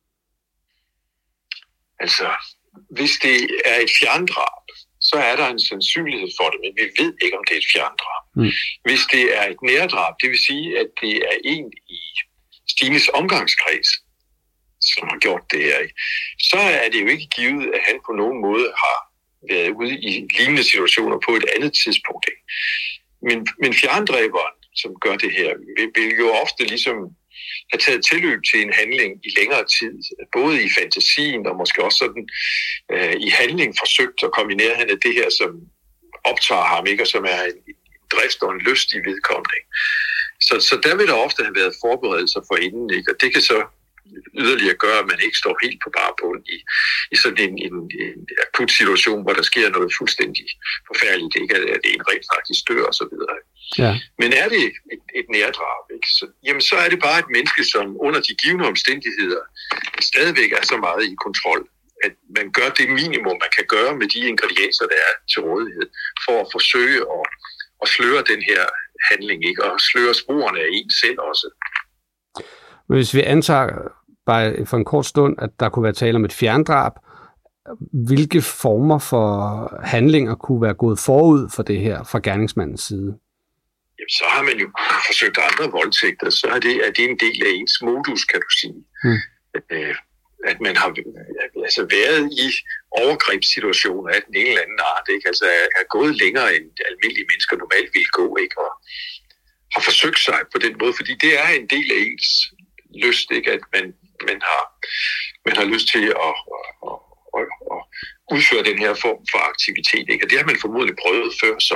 Altså, hvis det er et fjerndrab, så er der en sandsynlighed for det, men vi ved ikke, om det er et fjerndrab. Mm. Hvis det er et nærdrab, det vil sige, at det er en i Stines omgangskreds, som har gjort det her, så er det jo ikke givet, at han på nogen måde har været ude i lignende situationer på et andet tidspunkt. Ikke? Men, men fjerndræberen, som gør det her, vil, vil jo ofte ligesom have taget tilløb til en handling i længere tid, både i fantasien og måske også sådan øh, i handling forsøgt at kombinere han af det her, som optager ham, ikke, og som er en drift og en lyst i vedkommende. Så, så der vil der ofte have været forberedelser for inden, ikke? Og det kan så yderligere gøre, at man ikke står helt på bare bund i, i sådan en, en, en akut situation, hvor der sker noget fuldstændig forfærdeligt, ikke? At en rent faktisk dør og så videre. Ja. Men er det et, et nærdrab, ikke? Så, jamen, så er det bare et menneske, som under de givne omstændigheder stadigvæk er så meget i kontrol, at man gør det minimum, man kan gøre med de ingredienser, der er til rådighed, for at forsøge at, at sløre den her handling, ikke? Og sløre sporene af en selv også. Hvis vi antager bare for en kort stund, at der kunne være tale om et fjerndrab, hvilke former for handlinger kunne være gået forud for det her fra gerningsmandens side? Jamen, så har man jo forsøgt andre voldtægter, så er det, er det en del af ens modus, kan du sige. Hmm. Øh, at man har altså været i overgrebssituationer af den ene eller anden art, ikke? Altså er, er gået længere end almindelige mennesker normalt vil gå, ikke? Og har forsøgt sig på den måde, fordi det er en del af ens lyst, ikke? At man, man, har, man har lyst til at, at, at, at udføre den her form for aktivitet, ikke? Og det har man formodentlig prøvet før, så.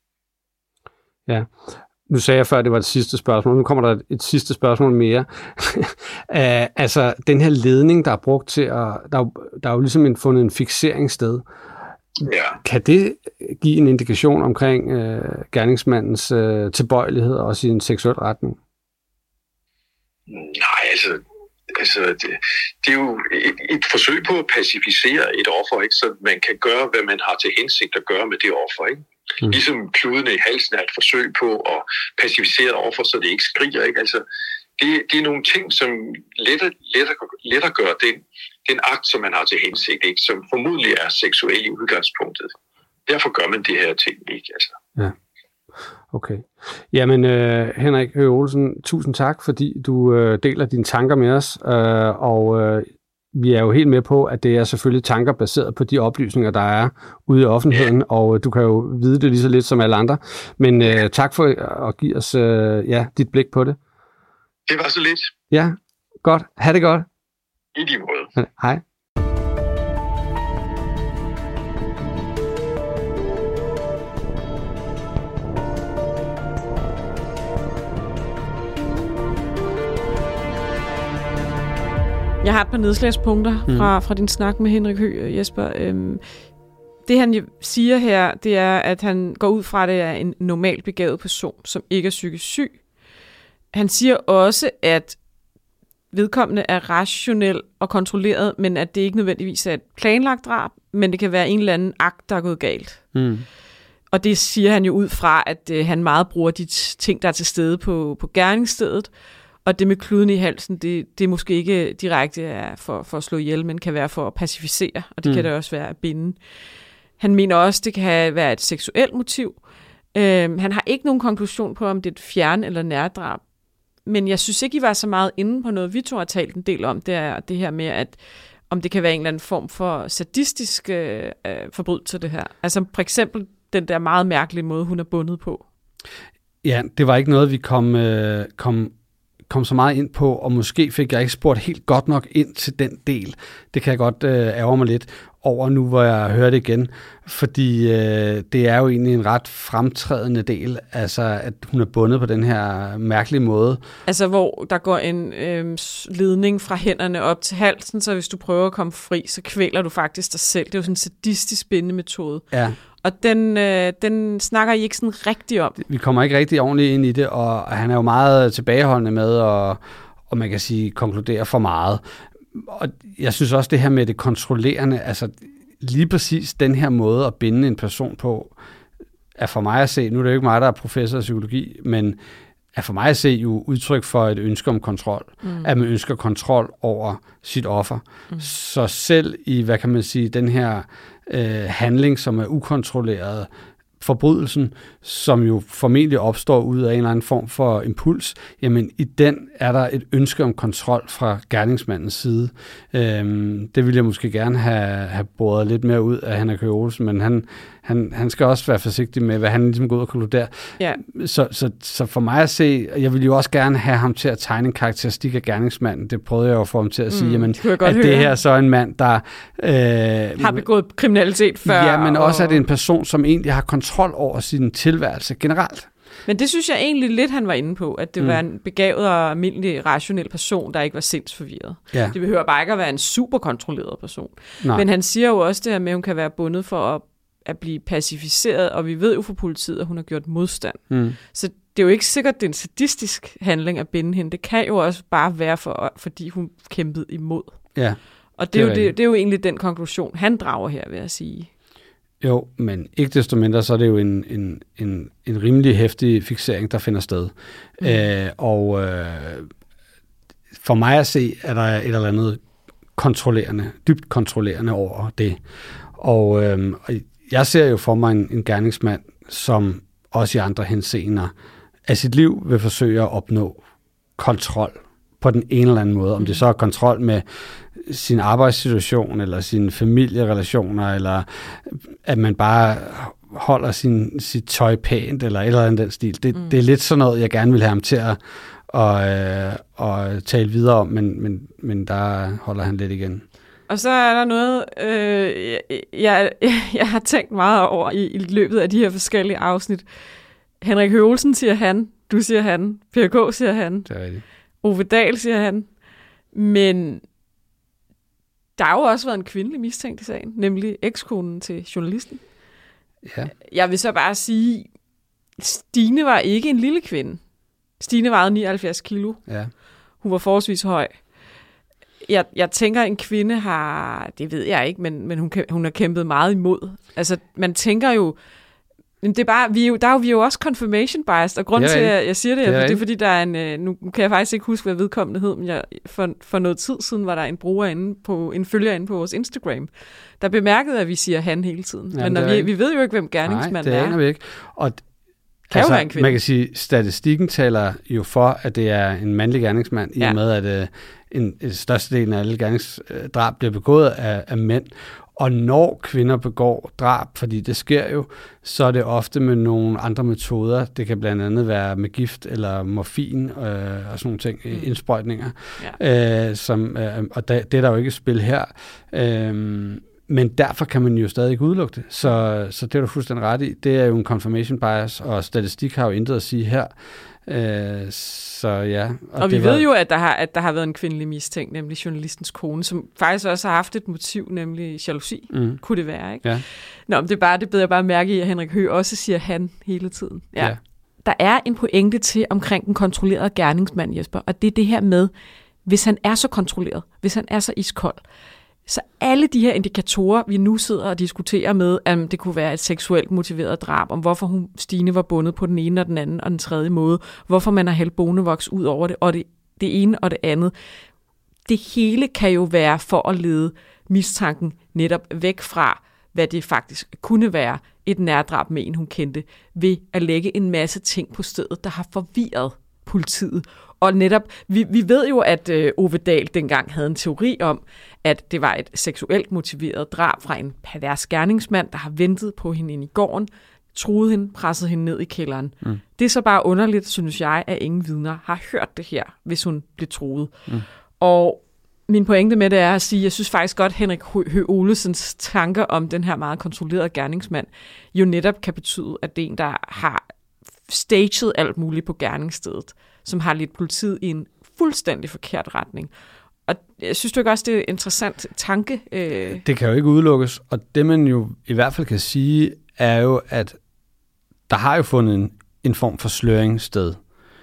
Ja, nu sagde jeg før, at det var det sidste spørgsmål. Nu kommer der et, et sidste spørgsmål mere. uh, altså, den her ledning, der er brugt til at... Der er, der er jo ligesom en, fundet en fikseringssted. Ja. Kan det give en indikation omkring uh, gerningsmandens uh, tilbøjelighed og sin seksuel retning? Nej, altså... Altså, det, det er jo et, et forsøg på at pacificere et offer, ikke? Så man kan gøre, hvad man har til hensigt at gøre med det offer, ikke? Mm. Ligesom kludene i halsen er et forsøg på at pacificere offer, så det ikke skriger, ikke? Altså, det, det er nogle ting, som letter, letter, letter gør den, den akt, som man har til hensigt, ikke? Som formodentlig er seksuel i udgangspunktet. Derfor gør man det her ting, ikke? Altså. Ja. Okay. Jamen, øh, Henrik Høegh Olesen, tusind tak, fordi du øh, deler dine tanker med os, øh, og øh, vi er jo helt med på, at det er selvfølgelig tanker baseret på de oplysninger, der er ude i offentligheden, ja. Og øh, du kan jo vide det lige så lidt som alle andre, men øh, tak for at give os øh, ja, dit blik på det. Det var så lidt. Ja, godt. Ha' det godt. I lige måde. Hej. Jeg har et par nedslagspunkter mm. fra, fra din snak med Henrik Høegh, Jesper. Øhm, det han siger her, det er, at han går ud fra, at det er en normal begavet person, som ikke er psykisk syg. Han siger også, at vedkommende er rationel og kontrolleret, men at det ikke nødvendigvis er et planlagt drab, men det kan være en eller anden akt, der er gået galt. Mm. Og det siger han jo ud fra, at øh, han meget bruger de ting, der er til stede på, på gerningsstedet. Og det med kluden i halsen, det, det er måske ikke direkte er for, for at slå ihjel, men kan være for at pacificere, og det mm. kan det også være at binde. Han mener også, det kan være et seksuelt motiv. Øhm, han har ikke nogen konklusion på, om det er et fjern- eller nærdrab. Men jeg synes ikke, I var så meget inde på noget, vi to har talt en del om. Det er det her med, at om det kan være en eller anden form for sadistisk øh, forbrydelse, det her. Altså for eksempel den der meget mærkelige måde, hun er bundet på. Ja, det var ikke noget, vi kom... Øh, kom komme så meget ind på, og måske fik jeg ikke spurgt helt godt nok ind til den del. Det kan jeg godt øh, ærge mig lidt over nu, hvor jeg hører det igen, fordi øh, det er jo egentlig en ret fremtrædende del, altså at hun er bundet på den her mærkelige måde. Altså hvor der går en øh, ledning fra hænderne op til halsen, så hvis du prøver at komme fri, så kvæler du faktisk dig selv. Det er jo sådan en sadistisk bindemetode. Ja. Og den, øh, den snakker I ikke sådan rigtig om. Vi kommer ikke rigtig ordentligt ind i det, og han er jo meget tilbageholdende med, og, og man kan sige, konkludere for meget. Og jeg synes også, det her med det kontrollerende, altså lige præcis den her måde at binde en person på, er for mig at se, nu er det jo ikke mig, der er professor i psykologi, men er for mig at se jo udtryk for et ønske om kontrol. Mm. At man ønsker kontrol over sit offer. Mm. Så selv i, hvad kan man sige, den her øh, handling, som er ukontrolleret, forbrydelsen, som jo formentlig opstår ud af en eller anden form for impuls, jamen i den er der et ønske om kontrol fra gerningsmandens side. Øhm, det vil jeg måske gerne have, have boret lidt mere ud af Henrik Høegh Olesen, men han, han, han skal også være forsigtig med, hvad han ligesom går ud og konkluderer. Ja. Så, så, så for mig at se, jeg vil jo også gerne have ham til at tegne en karakteristik af gerningsmanden. Det prøvede jeg jo for ham til at sige, mm, jamen, det at høre. Det her så er en mand, der øh, har begået kriminalitet før. Ja, men og... også er det en person, som egentlig har kontrol over sin tilværelse generelt. Men det synes jeg egentlig lidt, han var inde på, at det mm. var en begavet og almindelig rationel person, der ikke var sindsforvirret. Ja. Det behøver bare ikke at være en super kontrolleret person. Nej. Men han siger jo også det her med, at hun kan være bundet for at, at blive pacificeret, og vi ved jo fra politiet, at hun har gjort modstand. Mm. Så det er jo ikke sikkert, at det er en sadistisk handling at binde hende. Det kan jo også bare være, for, fordi hun kæmpede imod. Ja. Og det er, det, er jo, det, det er jo egentlig den konklusion, han drager her, vil jeg sige. Jo, men ikke desto mindre, så er det jo en, en, en, en rimelig heftig fiksering, der finder sted. Mm. Æ, og øh, for mig at se, er der et eller andet kontrollerende, dybt kontrollerende over det. Og øh, jeg ser jo for mig en, en gerningsmand, som også i andre henseender af sit liv vil forsøge at opnå kontrol på den ene eller anden måde. Om det så er kontrol med sin arbejdssituation, eller sine familierelationer, eller at man bare holder sin, sit tøj pænt, eller et eller andet den stil. Det, mm. det er lidt sådan noget, jeg gerne vil have ham til at, at, at tale videre om, men, men, men der holder han lidt igen. Og så er der noget, øh, jeg, jeg, jeg har tænkt meget over i, i løbet af de her forskellige afsnit. Henrik Høegh Olesen siger han, du siger han, Per K. siger han, det er rigtigt. Ove Dahl siger han, men der har jo også været en kvindelig mistænkt i sagen, nemlig ekskonen til journalisten. Ja. Jeg vil så bare sige, Stine var ikke en lille kvinde. Stine vejede nioghalvfjerds kilo. Ja. Hun var forholdsvis høj. Jeg, jeg tænker, en kvinde har, det ved jeg ikke, men, men hun, hun har kæmpet meget imod. Altså, man tænker jo, det er bare, vi er jo, der er jo, vi er jo også confirmation biased, og grund til, at jeg siger det, det er, det er fordi, der er en, nu kan jeg faktisk ikke huske, hvad vedkommende hed, men jeg, for, for noget tid siden var der en bruger inde på, en følger inde på vores Instagram, der bemærkede, at vi siger han hele tiden. Jamen, men når vi, vi ved jo ikke, hvem gerningsmanden er. Nej, det aner vi ikke. Og kan altså, jo være en kvinde. Man kan sige, statistikken taler jo for, at det er en mandlig gerningsmand, i og ja. med, at uh, en, en størstedelen af alle gerningsdrab bliver begået af, af mænd. Og når kvinder begår drab, fordi det sker jo, så er det ofte med nogle andre metoder. Det kan blandt andet være med gift eller morfin øh, og sådan nogle ting, mm. indsprøjtninger. Ja. Øh, som, øh, og da, det er der jo ikke et spil her. Øh, men derfor kan man jo stadig ikke udelukke det. Så, så det er du fuldstændig ret i. Det er jo en confirmation bias, og statistik har jo intet at sige her. Øh, så ja. Og, og vi ved var... jo, at der, har, at der har været en kvindelig mistænkt, nemlig journalistens kone, som faktisk også har haft et motiv, nemlig jalousi. Mm. Kunne det være, ikke? Ja. Nå, men det, er bare, det beder jeg bare mærke i, at Henrik Høegh også siger han hele tiden. Ja. Ja. Der er en pointe til omkring den kontrollerede gerningsmand, Jesper, og det er det her med, hvis han er så kontrolleret, hvis han er så iskold, så alle de her indikatorer, vi nu sidder og diskuterer med, at det kunne være et seksuelt motiveret drab, om hvorfor hun, Stine var bundet på den ene og den anden og den tredje måde, hvorfor man har hældt bonevoks ud over det, og det, det ene og det andet. Det hele kan jo være for at lede mistanken netop væk fra, hvad det faktisk kunne være, et nærdrab med en, hun kendte, ved at lægge en masse ting på stedet, der har forvirret politiet. Og netop, vi, vi ved jo, at øh, Ove Dahl dengang havde en teori om, at det var et seksuelt motiveret drab fra en pervers gerningsmand, der har ventet på hende inde i gården. truede hende, pressede hende ned i kælderen. Mm. Det er så bare underligt, synes jeg, at ingen vidner har hørt det her, hvis hun blev truet. Mm. Og min pointe med det er at sige, at jeg synes faktisk godt, at Henrik Høegh Olesens tanker om den her meget kontrollerede gerningsmand jo netop kan betyde, at det er en, der har staged alt muligt på gerningsstedet, som har lidt politiet i en fuldstændig forkert retning. Og jeg synes du ikke også, det er en interessant tanke? Øh... Det kan jo ikke udelukkes, og det man jo i hvert fald kan sige, er jo, at der har jo fundet en, en form for sløring sted.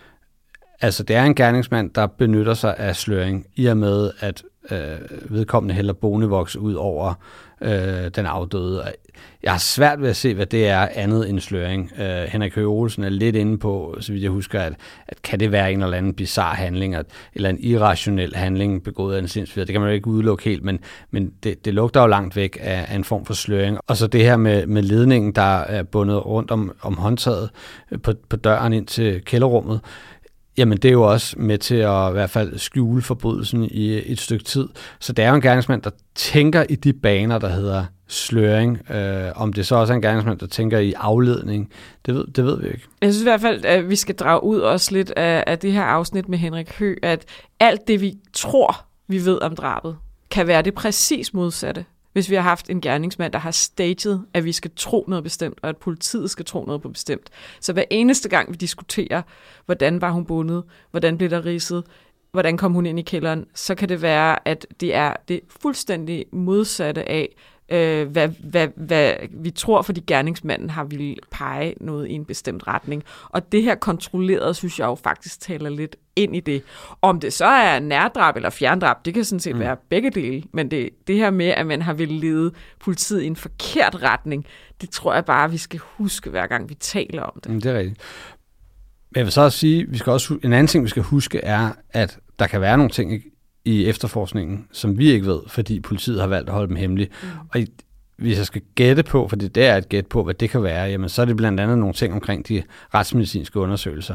Altså, det er en gerningsmand, der benytter sig af sløring, i og med, at øh, vedkommende hælder bonevoks ud over øh, den afdøde. Jeg har svært ved at se, hvad det er andet end sløring. Øh, Henrik Høegh Olesen er lidt inde på, så vidt jeg husker, at, at kan det være en eller anden bizarre handling, at, eller en irrationel handling begået af en sindssyg. Det kan man jo ikke udelukke helt, men, men det, det lugter jo langt væk af, af en form for sløring. Og så det her med, med ledningen, der er bundet rundt om, om håndtaget på, på døren ind til kælderrummet. Jamen, det er jo også med til at i hvert fald skjule forbrydelsen i et stykke tid. Så det er jo en gerningsmand, der tænker i de baner, der hedder sløring. Øh, om det så også er en gerningsmand, der tænker i afledning, det ved, det ved vi ikke. Jeg synes i hvert fald, at vi skal drage ud også lidt af, af det her afsnit med Henrik Høegh, at alt det, vi tror, vi ved om drabet, kan være det præcis modsatte. Hvis vi har haft en gerningsmand, der har staged, at vi skal tro noget bestemt, og at politiet skal tro noget på bestemt. Så hver eneste gang, vi diskuterer, hvordan var hun bundet, hvordan blev der ridset, hvordan kom hun ind i kælderen, så kan det være, at det er det fuldstændig modsatte af, øh, hvad, hvad, hvad vi tror, fordi gerningsmanden har ville pege noget i en bestemt retning. Og det her kontrolleret, synes jeg jo faktisk taler lidt ind i det. Om det så er nærdrab eller fjerndrab, det kan sådan set mm. være begge dele, men det, det her med, at man har ville lede politiet i en forkert retning, det tror jeg bare, vi skal huske, hver gang vi taler om det. Mm, det er rigtigt. Men jeg vil så også sige, vi skal også, en anden ting, vi skal huske, er, at der kan være nogle ting i, i efterforskningen, som vi ikke ved, fordi politiet har valgt at holde dem hemmelige. Mm. Og hvis jeg skal gætte på, for det er et gæt på, hvad det kan være, jamen så er det blandt andet nogle ting omkring de retsmedicinske undersøgelser.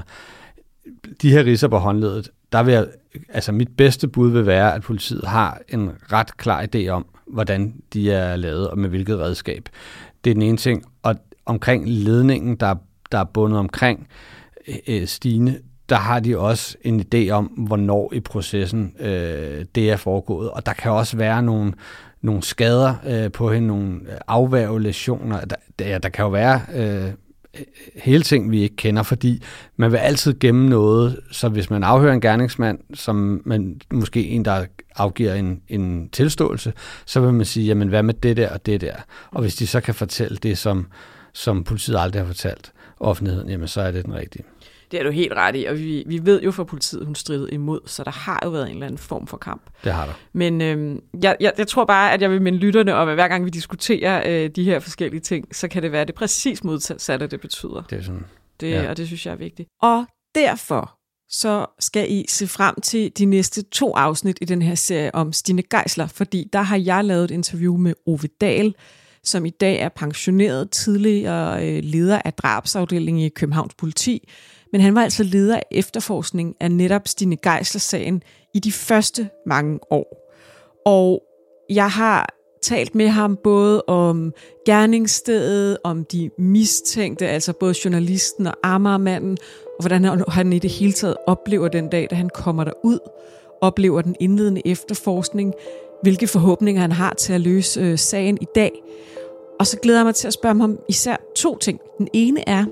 De her ridser på håndledet, der vil jeg, altså mit bedste bud vil være, at politiet har en ret klar idé om, hvordan de er lavet, og med hvilket redskab. Det er den ene ting. Og omkring ledningen, der, der er bundet omkring øh, Stine, der har de også en idé om, hvornår i processen øh, det er foregået. Og der kan også være nogle, nogle skader øh, på hende, nogle afværgelæsioner. Der, der, der kan jo være øh, hele ting, vi ikke kender, fordi man vil altid gemme noget. Så hvis man afhører en gerningsmand, som man måske en, der afgiver en, en tilståelse, så vil man sige, jamen hvad med det der og det der? Og hvis de så kan fortælle det, som, som politiet aldrig har fortalt offentligheden, jamen så er det den rigtige. Det er du helt ret i, og vi, vi ved jo fra politiet, hun stridede imod, så der har jo været en eller anden form for kamp. Det har der. Men øhm, jeg, jeg, jeg tror bare, at jeg vil minde lytterne om, at hver gang vi diskuterer øh, de her forskellige ting, så kan det være det præcis modsatte, det betyder. Det er sådan. Det, ja. Og det synes jeg er vigtigt. Og derfor så skal I se frem til de næste to afsnit i den her serie om Stine Geisler, fordi der har jeg lavet et interview med Ove Dahl, som i dag er pensioneret tidligere øh, leder af drabsafdelingen i Københavns Politi. Men han var altså leder af efterforskning af netop Stine Geisler-sagen i de første mange år. Og jeg har talt med ham både om gerningsstedet, om de mistænkte, altså både journalisten og Amagermanden, og hvordan han i det hele taget oplever den dag, da han kommer derud, oplever den indledende efterforskning, hvilke forhåbninger han har til at løse øh, sagen i dag. Og så glæder jeg mig til at spørge ham om især to ting. Den ene er,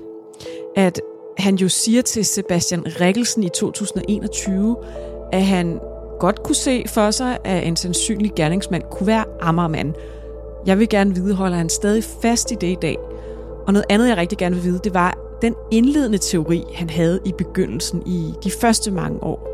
at han jo siger til Sebastian Rikkelsen i to tusind og enogtyve, at han godt kunne se for sig, at en sandsynlig gerningsmand kunne være Amagermand. Jeg vil gerne vide, holder han stadig fast i det i dag? Og noget andet, jeg rigtig gerne vil vide, det var den indledende teori, han havde i begyndelsen i de første mange år.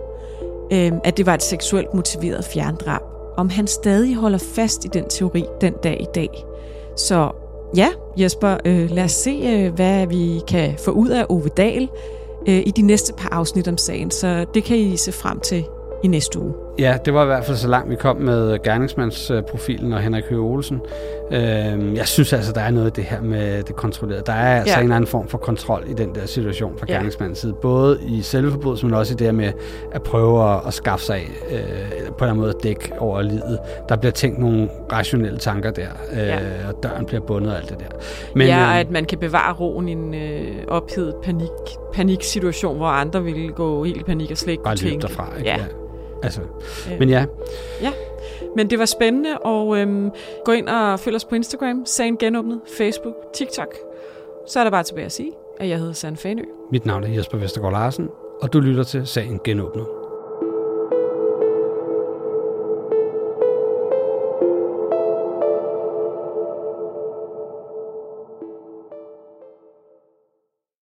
At det var et seksuelt motiveret fjerndrab. Om han stadig holder fast i den teori den dag i dag. Så ja, Jesper, øh, lad os se, øh, hvad vi kan få ud af Ove Dahl øh, i de næste par afsnit om sagen. Så det kan I se frem til i næste uge. Ja, det var i hvert fald så langt vi kom med gerningsmandsprofilen og Henrik Høegh Olesen. Øhm, jeg synes altså, der er noget af det her med det kontrollerede. Der er altså ja. en eller anden form for kontrol i den der situation fra ja. gerningsmandens side. Både i selve forbrydelsen, men også i det her med at prøve at, at skaffe sig af, øh, på en måde at dække over livet. Der bliver tænkt nogle rationelle tanker der, øh, ja. og døren bliver bundet og alt det der. Men, ja, og at man kan bevare roen i en øh, ophedet panik, paniksituation, hvor andre ville gå helt i panik og slet ikke bare tænke. løbe derfra, ikke? Ja. Ja. Altså, øh. men ja. Ja, men det var spændende, og øhm, gå ind og følg os på Instagram, Sagen Genåbnet, Facebook, TikTok. Så er der bare tilbage at sige, at jeg hedder Sanne Fanø. Mit navn er Jesper Vestergaard Larsen, og du lytter til Sagen Genåbnet.